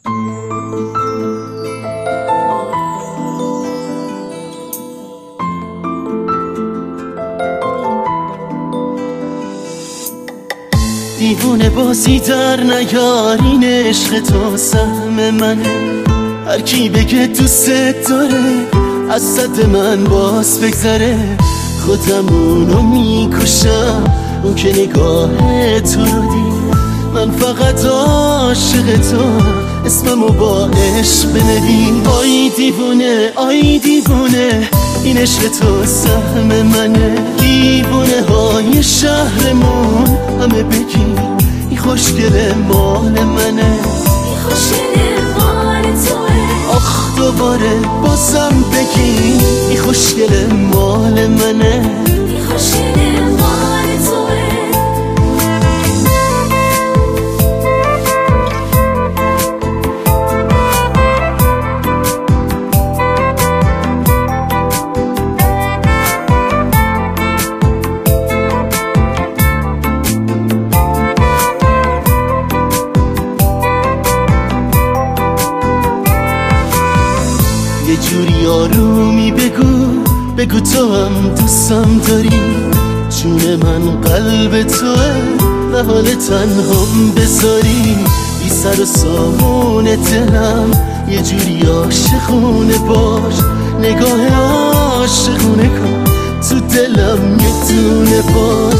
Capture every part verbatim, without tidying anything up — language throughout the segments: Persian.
دیوونه بازی در نیارین، عشق تو سهم منه. هر کی بگه دوست داره از صد من باز بگذره. خودمونو میکشم اون که نگاه تو رو دید. من فقط عاشق تو اسممو با عشق بنویس. آی دیوونه آی دیوونه این عشق تو سهم منه. دیوونه های شهرمون همه بگی این خوشگل مال منه. این خوشگل مال توه. آخ دوباره بازم بگی این خوشگل مال منه. این خوشگل مال توه. یه جوری آرومی بگو بگو تو هم دوستم داری. جون من قلب توه و حال تنهام بذاری. بی سر و سامون دلم یه جوری عاشقونه باش. نگاه عاشقونه کن تو دلم یه دونه باش.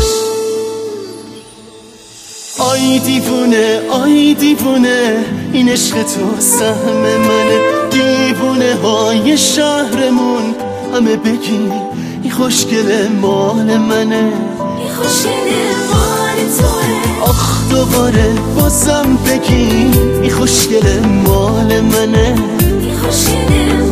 آی دیوونه آی دیوونه این عشق تو سهم منه. دیوونه های شهرمون همه بگی این خوشگل مال منه. این خوشگل مال توه. آخ دوباره بازم بگی این خوشگل مال منه. این خوشگل